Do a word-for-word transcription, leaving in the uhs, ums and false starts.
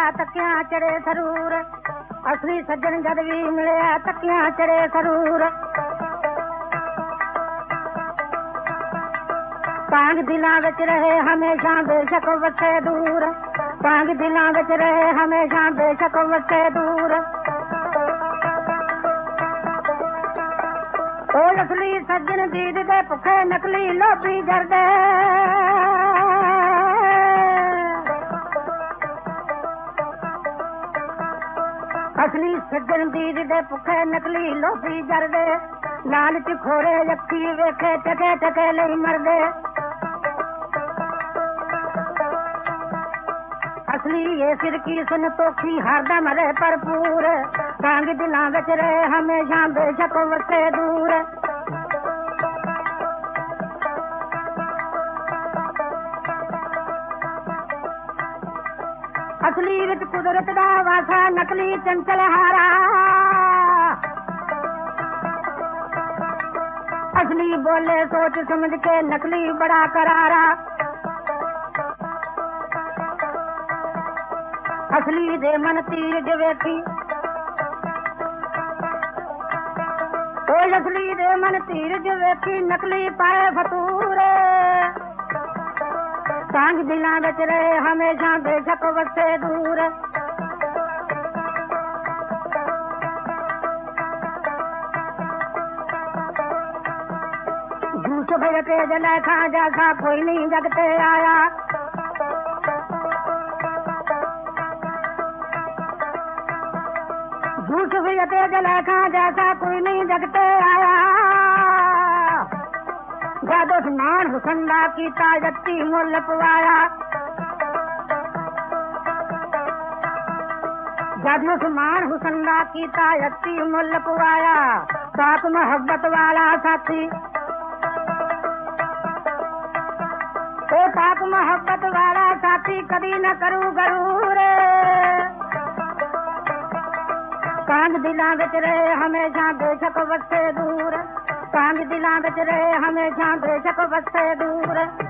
ਤੱਕਿਆਂ ਚੜੇ ਸਰੂਰ। ਅਸਲੀ ਸੱਜਣ ਜਦ ਵੀ ਮਿਲਿਆ ਤੱਕਿਆਂ ਚੜੇ ਸਰੂਰ। ਕਾਂਗ ਦਿਲਾਂ ਵਿੱਚ ਰਹੇ ਹਮੇਸ਼ਾ ਬੇਸ਼ੱਕ ਵਸੇ ਦੂਰ। ਕਾਂਗ ਦਿਲਾਂ ਵਿੱਚ ਰਹੇ ਹਮੇਸ਼ਾ ਬੇਸ਼ੱਕ ਵਸੇ ਦੂਰ। ਉਹ ਅਸਲੀ ਸੱਜਣ ਦੀਦ ਦੇ ਭੁੱਖੇ ਨਕਲੀ ਲੋਭੀ ਜਰਦੇ। ਅਸਲੀ ਸੱਜਣ ਦੀਦ ਦੇ ਭੁੱਖੇ ਨਕਲੀ ਲੋਭੀ ਜਰਦੇ। ਲਾਲਚ ਖੋਰੇ ਅੱਖੀ ਵੇਖੇ ਟਕੇ ਟਕੇ ਲਈ ਮਰਦੇ। ਅਸਲੀ ਇਹ ਸਿਰਕੀ ਸੰਤੋਖੀ ਹਰਦਮ ਰਹੇ ਭਰਪੂਰ। ਕਾਂਗ ਦਿਲਾਂ ਵਿੱਚ ਰਹੇ ਹਮੇਸ਼ਾ ਬੇਸ਼ੱਕ ਵਸੇ ਦੂਰ। ਅਸਲੀ ਵਿੱਚ ਕੁਦਰਤ ਦਾ ਵਾਸਾ ਨਕਲੀ ਚੰਚਲ ਹਾਰਾ। ਅਸਲੀ ਬੋਲੇ ਸੋਚ ਸਮਝ ਕੇ ਨਕਲੀ ਬੜਾ ਕਰਾਰਾ। ਅਸਲੀ ਦੇ ਮਨ ਤੀਰਜ ਵੇਖੀ। ਉਹ ਅਸਲੀ ਦੇ ਮਨ ਧੀਰਜ ਵੇਖੀ ਨਕਲੀ ਪਾਏ ਫਤੂਰ। ਕਾਂਗ ਦਿਲਾਂ ਵਿੱਚ ਰਹੇ ਹਮੇਸ਼ਾ ਬੇਸ਼ੱਕ ਵਸੇ ਦੂਰ। झूठ भय के जलैखा जैसा कोई नहीं जगते आया। झूठ भय के जलैखा जैसा कोई नहीं जगते आया। जद उस्मान हुसन दा कीता जत्ती मुल पवाया। जद उस्मान हुसन दा कीता जत्ती मुल पवाया। पाक मोहब्बत वाला साथी पाक मोहब्बत वाला साथी कभी न करू गरूर। कांग दिलां विच रहे हमेशा बेशक वसे दूर। कांग दिलां विच रहे हमेशा बेशक वसे दूर।